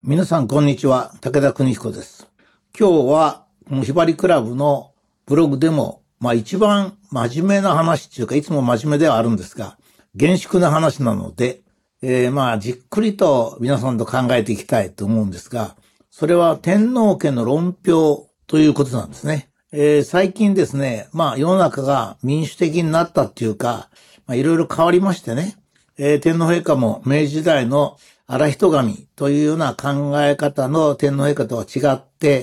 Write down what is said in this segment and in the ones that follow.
皆さんこんにちは、武田邦彦です。今日はこのひばりクラブのブログでも一番真面目な話っていうか、いつも真面目ではあるんですが、厳粛な話なので、じっくりと皆さんと考えていきたいと思うんですが、それは天皇家の論評ということなんですね。最近ですね、世の中が民主的になったっていうか、いろいろ変わりましてね、天皇陛下も明治時代の荒人神というような考え方の天皇陛下とは違って、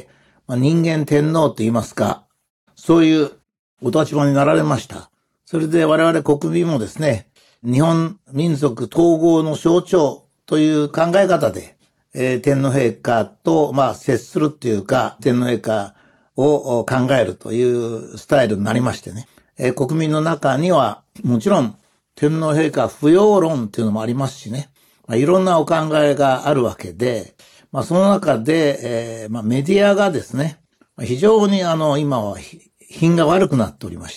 人間天皇と言いますか、そういうお立場になられました。それで我々国民もですね、日本民族統合の象徴という考え方で、天皇陛下と接するっていうか、天皇陛下を考えるというスタイルになりましてね、国民の中にはもちろん天皇陛下不要論っていうのもありますしね、いろんなお考えがあるわけで、その中で、メディアがですね、非常に今は品が悪くなっておりまして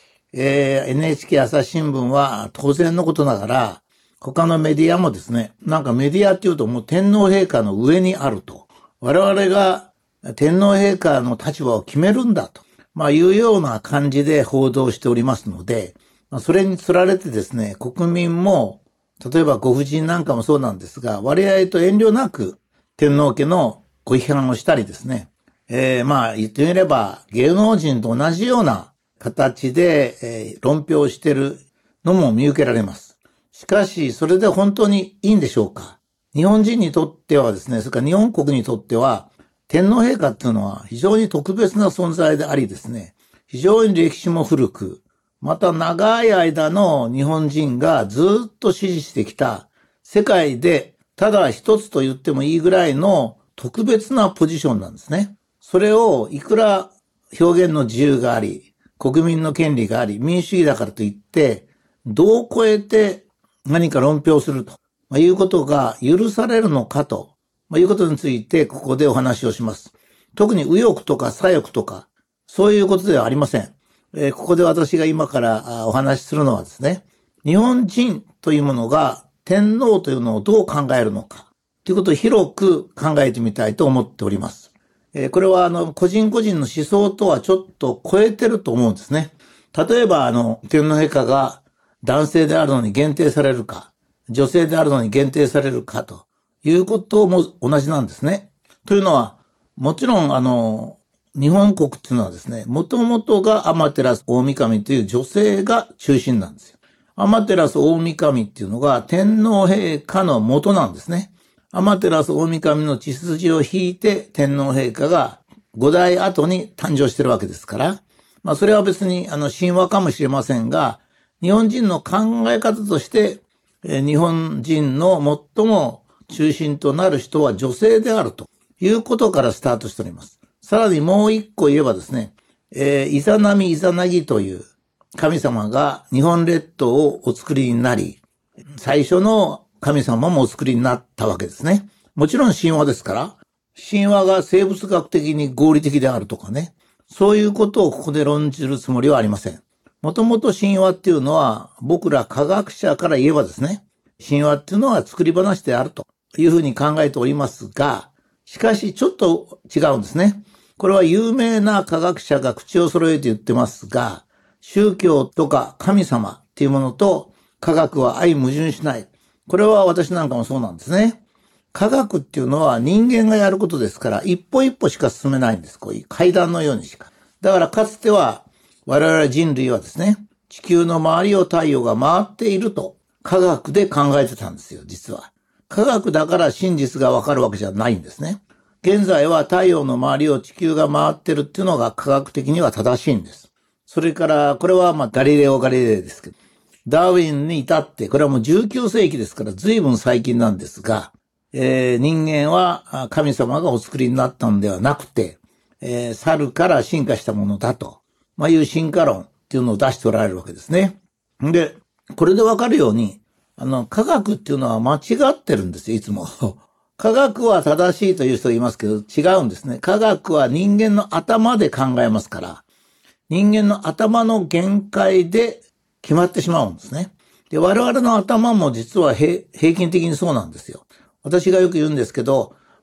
、NHK 朝日新聞は当然のことながら、他のメディアもですね、メディアっていうともう天皇陛下の上にあると。我々が天皇陛下の立場を決めるんだと。いうような感じで報道しておりますので、それにつられてですね、国民も、例えばご婦人なんかもそうなんですが、割合と遠慮なく天皇家のご批判をしたりですね、言ってみれば芸能人と同じような形で、論評しているのも見受けられます。しかし、それで本当にいいんでしょうか？日本人にとってはですね、それから日本国にとっては、天皇陛下っていうのは非常に特別な存在でありですね、非常に歴史も古く、また長い間の日本人がずっと支持してきた世界でただ一つと言ってもいいぐらいの特別なポジションなんですね。それをいくら表現の自由があり、国民の権利があり、民主主義だからといって、どう超えて何か論評するということが許されるのかということについてここでお話をします。特に右翼とか左翼とかそういうことではありません。ここで私が今からお話しするのはですね、日本人というものが天皇というのをどう考えるのかということを広く考えてみたいと思っております。これは個人個人の思想とはちょっと超えてると思うんですね。例えば天皇陛下が男性であるのに限定されるか、女性であるのに限定されるかということも同じなんですね。というのは、もちろん日本国っていうのはですね、もともとが天照大神という女性が中心なんですよ。天照大神っていうのが天皇陛下の元なんですね。天照大神の血筋を引いて天皇陛下が5代後に誕生してるわけですから、それは別に神話かもしれませんが、日本人の考え方として、日本人の最も中心となる人は女性であるということからスタートしております。さらにもう一個言えばですね、イザナミイザナギという神様が日本列島をお作りになり、最初の神様もお作りになったわけですね。もちろん神話ですから、神話が生物学的に合理的であるとかね、そういうことをここで論じるつもりはありません。もともと神話っていうのは僕ら科学者から言えばですね、神話っていうのは作り話であるというふうに考えておりますが、しかしちょっと違うんですね。これは有名な科学者が口を揃えて言ってますが、宗教とか神様っていうものと科学は相矛盾しない。これは私なんかもそうなんですね。科学っていうのは人間がやることですから、一歩一歩しか進めないんです。こういう階段のようにしか。だからかつては我々人類はですね、地球の周りを太陽が回っていると科学で考えてたんですよ、実は。科学だから真実がわかるわけじゃないんですね。現在は太陽の周りを地球が回ってるっていうのが科学的には正しいんです。それから、これはガリレオ・ガリレイですけど、ダーウィンに至って、これはもう19世紀ですから随分最近なんですが、人間は神様がお作りになったのではなくて、猿から進化したものだと、いう進化論っていうのを出しておられるわけですね。で、これでわかるように、科学っていうのは間違ってるんですよ、いつも。科学は正しいという人がいますけど、違うんですね。科学は人間の頭で考えますから、人間の頭の限界で決まってしまうんですね。で、我々の頭も実は平均的にそうなんですよ。私がよく言うんですけど、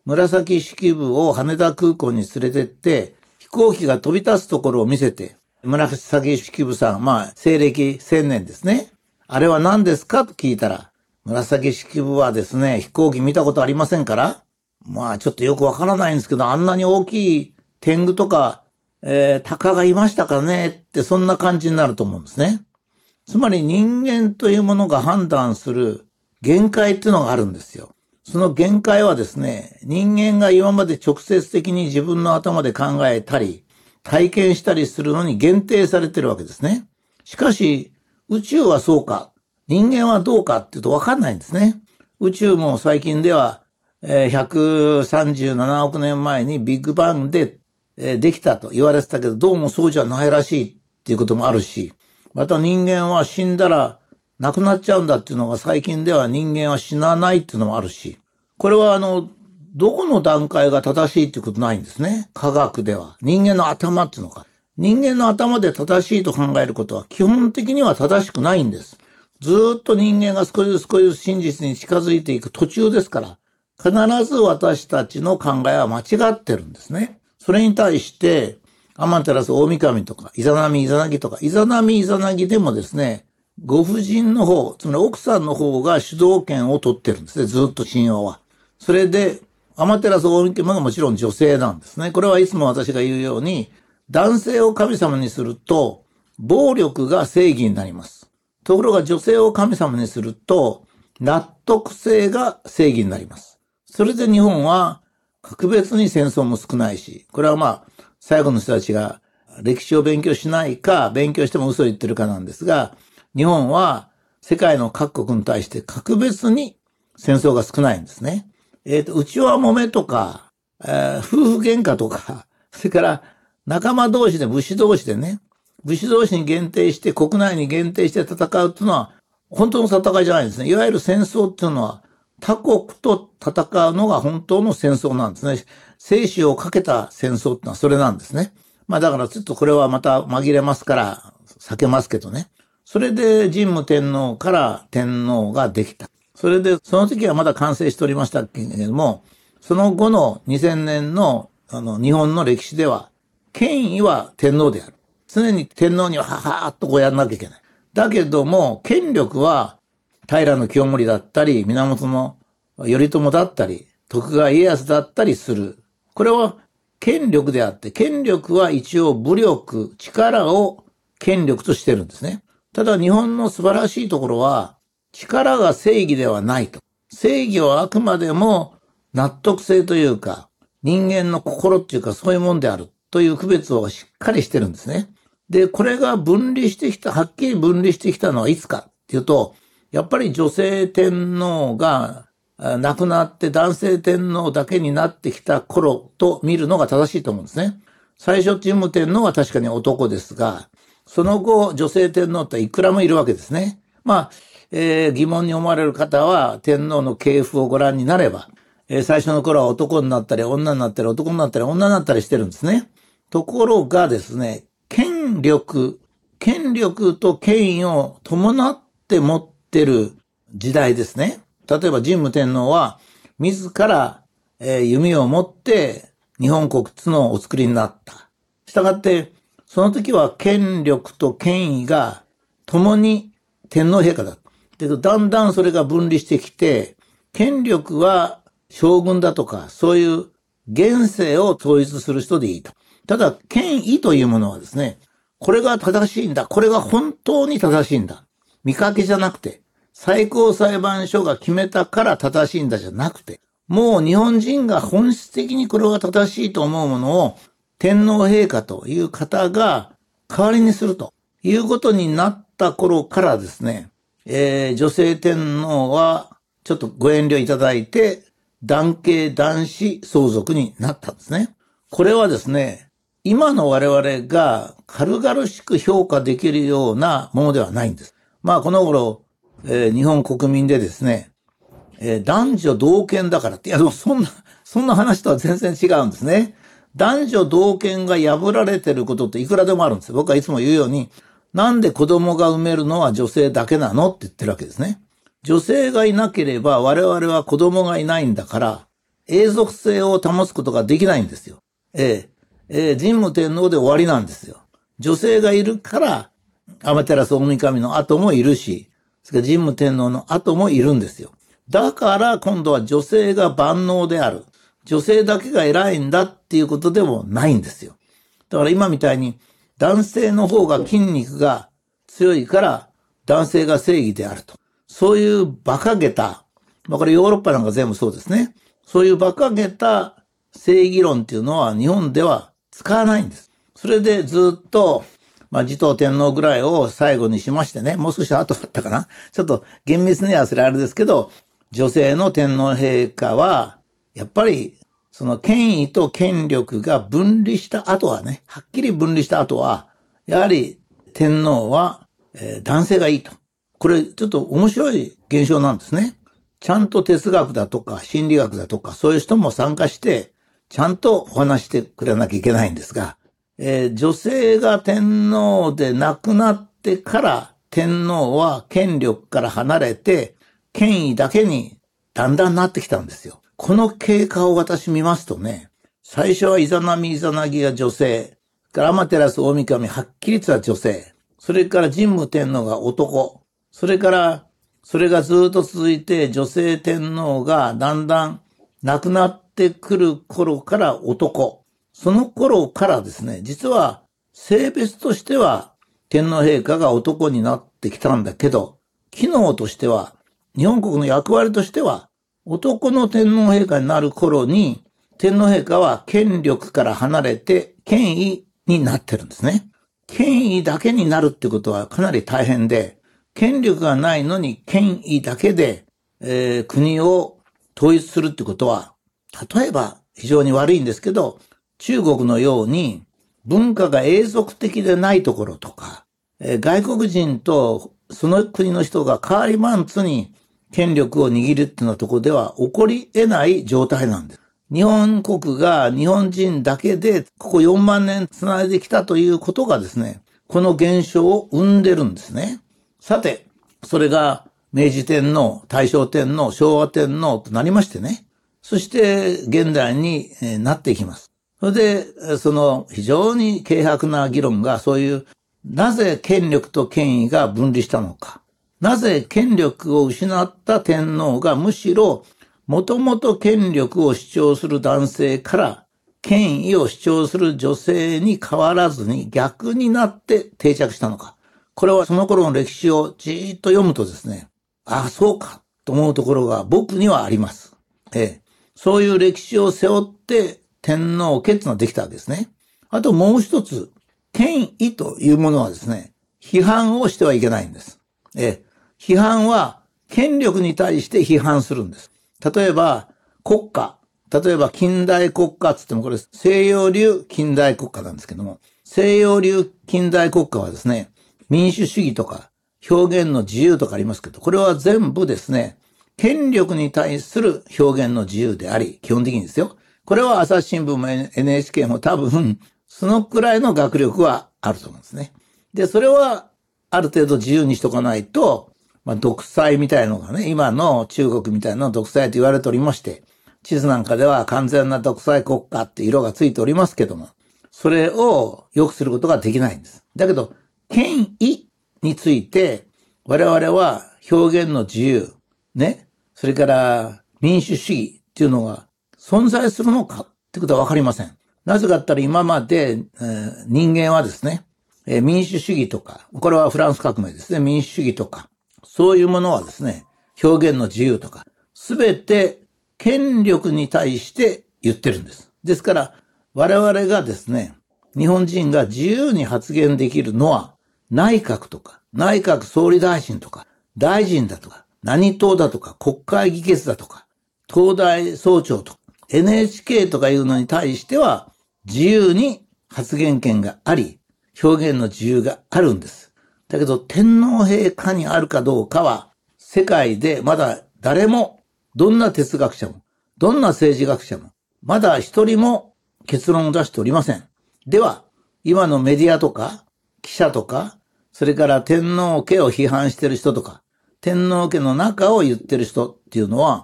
紫式部を羽田空港に連れてって、飛行機が飛び立つところを見せて、紫式部さん、西暦1000年ですね。あれは何ですかと聞いたら、紫式部はですね、飛行機見たことありませんから、ちょっとよくわからないんですけど、あんなに大きい天狗とか、鷹がいましたかねって、そんな感じになると思うんですね。つまり人間というものが判断する限界っていうのがあるんですよ。その限界はですね、人間が今まで直接的に自分の頭で考えたり、体験したりするのに限定されてるわけですね。しかし、宇宙はそうか、人間はどうかっていうと分かんないんですね。宇宙も最近では、137億年前にビッグバンで、できたと言われてたけど、どうもそうじゃないらしいっていうこともあるし、また人間は死んだら亡くなっちゃうんだっていうのが最近では人間は死なないっていうのもあるし、これはどこの段階が正しいっていうことないんですね。科学では。人間の頭っていうのか。人間の頭で正しいと考えることは基本的には正しくないんです。ずーっと人間が少しずつ真実に近づいていく途中ですから、必ず私たちの考えは間違ってるんですね。それに対して、天照大神とか、イザナミイザナギとか、イザナミイザナギでもですね、ご婦人の方、つまり奥さんの方が主導権を取ってるんですね、ずっと神話は。それで、天照大神がもちろん女性なんですね。これはいつも私が言うように、男性を神様にすると、暴力が正義になります。ところが女性を神様にすると、納得性が正義になります。それで日本は、格別に戦争も少ないし、これは最後の人たちが歴史を勉強しないか、勉強しても嘘を言ってるかなんですが、日本は世界の各国に対して格別に戦争が少ないんですね。内輪揉めとか、夫婦喧嘩とか、それから仲間同士で武士同士でね、武士同士に限定して国内に限定して戦うっていうのは本当の戦いじゃないんですね。いわゆる戦争っていうのは他国と戦うのが本当の戦争なんですね。生死をかけた戦争ってのはそれなんですね。だからちょっとこれはまた紛れますから避けますけどね。それで神武天皇から天皇ができた。それでその時はまだ完成しておりましたけれども、その後の2000年の日本の歴史では権威は天皇である。常に天皇にはははーっとこうやらなきゃいけない。だけども権力は平清盛だったり、源頼朝だったり、徳川家康だったりする。これは権力であって、権力は一応武力、力を権力としてるんですね。ただ日本の素晴らしいところは、力が正義ではないと。正義はあくまでも納得性というか、人間の心っていうかそういうもんであるという区別をしっかりしてるんですね。で、これが分離してきた、はっきり分離してきたのはいつかっていうと、やっぱり女性天皇が亡くなって男性天皇だけになってきた頃と見るのが正しいと思うんですね。最初神武天皇は確かに男ですが、その後女性天皇っていくらもいるわけですね。疑問に思われる方は天皇の系譜をご覧になれば、最初の頃は男になったり女になったり男になったり女になったりしてるんですね。ところがですね、権力と権威を伴って持ってる時代ですね。例えば神武天皇は自ら、弓を持って日本国っていうのをお作りになった。したがってその時は権力と権威が共に天皇陛下だ。だんだんそれが分離してきて、権力は将軍だとかそういう現世を統一する人でいいと。ただ権威というものはですね、これが正しいんだ。これが本当に正しいんだ。見かけじゃなくて、最高裁判所が決めたから正しいんだじゃなくて、もう日本人が本質的にこれが正しいと思うものを天皇陛下という方が代わりにするということになった頃からですね、女性天皇はちょっとご遠慮いただいて男系男子相続になったんですね。これはですね、今の我々が軽々しく評価できるようなものではないんです。この頃、日本国民でですね、男女同権だからって、いやでもそんな話とは全然違うんですね。男女同権が破られてることっていくらでもあるんですよ。僕はいつも言うように、なんで子供が産めるのは女性だけなのって言ってるわけですね。女性がいなければ我々は子供がいないんだから、 永続性を保つことができないんですよ。神武天皇で終わりなんですよ。女性がいるから、天照大神の後もいるし、それから神武天皇の後もいるんですよ。だから今度は女性が万能である。女性だけが偉いんだっていうことでもないんですよ。だから今みたいに男性の方が筋肉が強いから男性が正義であると。そういう馬鹿げた、これヨーロッパなんか全部そうですね。そういう馬鹿げた正義論っていうのは日本では使わないんです。それでずっと、持統天皇ぐらいを最後にしましてね、もう少し後だったかな。ちょっと厳密にはそれあれですけど、女性の天皇陛下は、やっぱり、その権威と権力が分離した後はね、はっきり分離した後は、やはり天皇は、男性がいいと。これちょっと面白い現象なんですね。ちゃんと哲学だとか心理学だとかそういう人も参加して、ちゃんとお話してくれなきゃいけないんですが、女性が天皇で亡くなってから天皇は権力から離れて権威だけにだんだんなってきたんですよ。この経過を私見ますとね、最初はイザナミイザナギが女性、から天照大神はっきりとは女性、それから神武天皇が男、それからそれがずっと続いて女性天皇がだんだん亡くなってくる頃から男、その頃からですね、実は性別としては天皇陛下が男になってきたんだけど、機能としては、日本国の役割としては、男の天皇陛下になる頃に、天皇陛下は権力から離れて権威になってるんですね。権威だけになるってことはかなり大変で、権力がないのに権威だけで、国を統一するってことは、例えば非常に悪いんですけど、中国のように文化が永続的でないところとか、外国人とその国の人が代わりマンツに権力を握るっていうようなところでは起こり得ない状態なんです。日本国が日本人だけでここ4万年繋いできたということがですね、この現象を生んでるんですね。さて、それが明治天皇、大正天皇、昭和天皇となりましてね。そして現代になっていきます。それで、その非常に軽薄な議論がそういう、なぜ権力と権威が分離したのか。なぜ権力を失った天皇がむしろもともと権力を主張する男性から権威を主張する女性に変わらずに逆になって定着したのか。これはその頃の歴史をじーっと読むとですね、あ、そうかと思うところが僕にはあります。そういう歴史を背負って天皇家っていうのができたわけですね。あともう一つ、権威というものはですね、批判をしてはいけないんです。批判は権力に対して批判するんです。例えば国家、例えば近代国家って言ってもこれ西洋流近代国家なんですけども、西洋流近代国家はですね、民主主義とか表現の自由とかありますけど、これは全部ですね、権力に対する表現の自由であり、基本的にですよ。これは朝日新聞も NHK も多分、そのくらいの学力はあると思うんですね。で、それはある程度自由にしとかないと、独裁みたいのがね、今の中国みたいな独裁と言われておりまして、地図なんかでは完全な独裁国家って色がついておりますけども、それを良くすることができないんです。だけど、権威について、我々は表現の自由、ね、それから民主主義っていうのが存在するのかってことはわかりません。なぜかって言ったら今まで、人間はですね、民主主義とか、これはフランス革命ですね、民主主義とか、そういうものはですね、表現の自由とか、すべて権力に対して言ってるんです。ですから、我々がですね、日本人が自由に発言できるのは、内閣とか、内閣総理大臣とか、大臣だとか、何党だとか、国会議決だとか、東大総長とか、NHK とかいうのに対しては、自由に発言権があり、表現の自由があるんです。だけど、天皇陛下にあるかどうかは、世界でまだ誰も、どんな哲学者も、どんな政治学者も、まだ一人も結論を出しておりません。では、今のメディアとか、記者とか、それから天皇家を批判している人とか、天皇家の中を言ってる人っていうのは、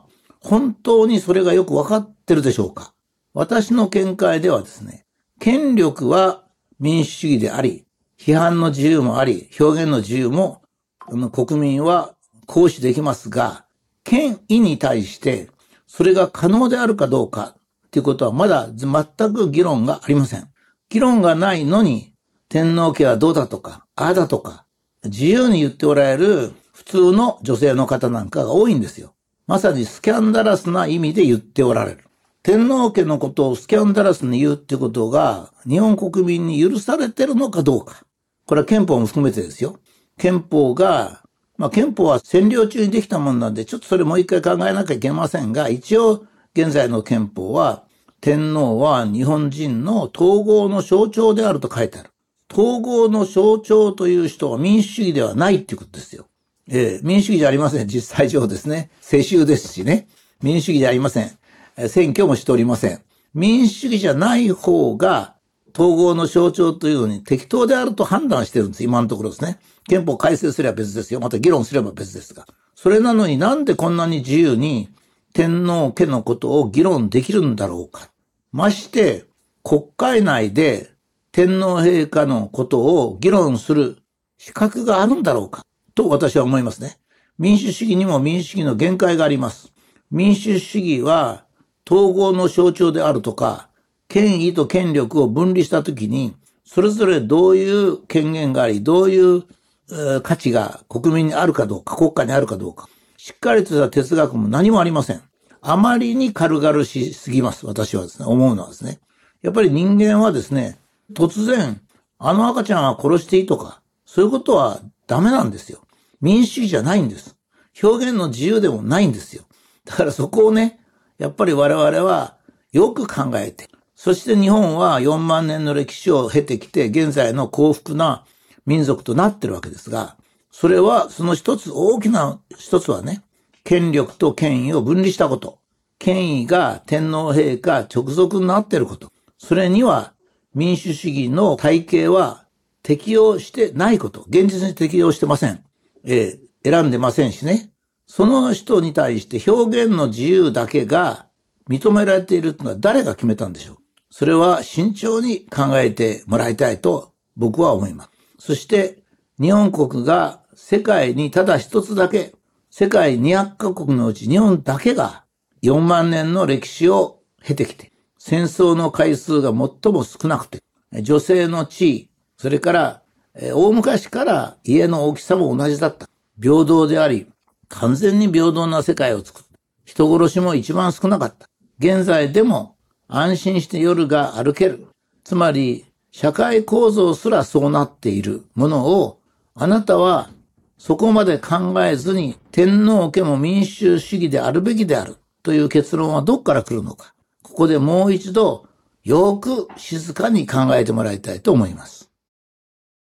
本当にそれがよくわかってるでしょうか？私の見解ではですね、権力は民主主義であり、批判の自由もあり、表現の自由も国民は行使できますが、権威に対してそれが可能であるかどうかということはまだ全く議論がありません。議論がないのに天皇家はどうだとか、ああだとか、自由に言っておられる普通の女性の方なんかが多いんですよ。まさにスキャンダラスな意味で言っておられる。天皇家のことをスキャンダラスに言うってことが日本国民に許されてるのかどうか。これは憲法も含めてですよ。憲法は占領中にできたもんなんで、ちょっとそれもう一回考えなきゃいけませんが、一応現在の憲法は天皇は日本人の統合の象徴であると書いてある。統合の象徴という人は民主主義ではないっていうことですよ。民主主義じゃありません。実際上ですね。世襲ですしね。民主主義じゃありません。選挙もしておりません。民主主義じゃない方が統合の象徴というのに適当であると判断してるんです。今のところですね。憲法改正すれば別ですよ。また議論すれば別ですが。それなのになんでこんなに自由に天皇家のことを議論できるんだろうか。まして国会内で天皇陛下のことを議論する資格があるんだろうかと私は思いますね。民主主義にも民主主義の限界があります。民主主義は統合の象徴であるとか、権威と権力を分離したときに、それぞれどういう権限があり、どういう価値が国民にあるかどうか、国家にあるかどうか、しっかりとした哲学も何もありません。あまりに軽々しすぎます。私はですね、思うのはですね。やっぱり人間はですね、突然、あの赤ちゃんは殺していいとか、そういうことはダメなんですよ。民主主義じゃないんです。表現の自由でもないんですよ。だからそこをね、やっぱり我々はよく考えて、そして日本は4万年の歴史を経てきて、現在の幸福な民族となってるわけですが、それはその大きな一つはね、権力と権威を分離したこと。権威が天皇陛下直属になっていること。それには民主主義の体系は適用してないこと。現実に適用してません。選んでませんしね。その人に対して表現の自由だけが認められているというのは誰が決めたんでしょう。それは慎重に考えてもらいたいと僕は思います。そして日本国が世界にただ一つだけ、世界200カ国のうち日本だけが4万年の歴史を経てきて、戦争の回数が最も少なくて、女性の地位、それから大昔から家の大きさも同じだった。平等であり、完全に平等な世界を作った。人殺しも一番少なかった。現在でも安心して夜が歩ける。つまり、社会構造すらそうなっているものを、あなたはそこまで考えずに天皇家も民主主義であるべきであるという結論はどこから来るのか。ここでもう一度よく静かに考えてもらいたいと思います。